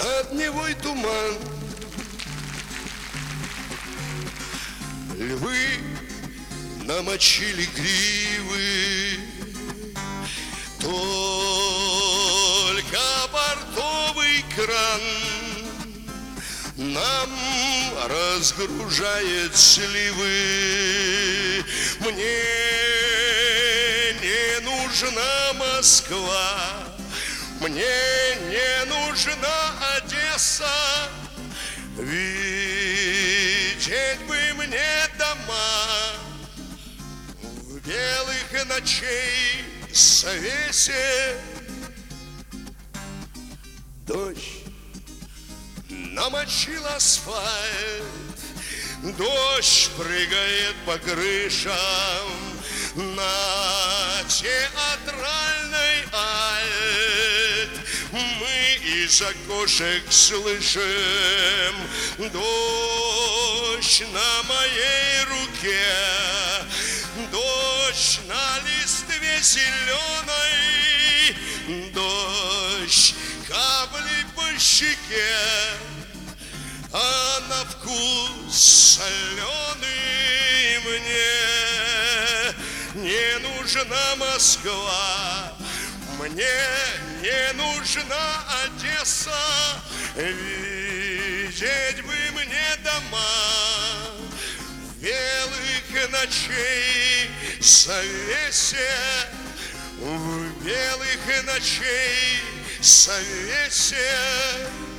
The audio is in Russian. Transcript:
над Невой туман. Львы намочили гривы, только портовый кран нам разгружает сливы. Мне не нужна Москва, мне не нужна Одесса, видеть бы мне дома в белых ночей совесе. Дождь намочил асфальт, дождь прыгает по крышам на театральной альт. Мы из окошек слышим дождь на моей руке, дождь на листве зеленой, дождь капли по щеке, а на вкус соленый. Мне не нужна Москва, мне не нужна Одесса, видеть бы мне дома в белых ночей совесе, в белых ночей совесе.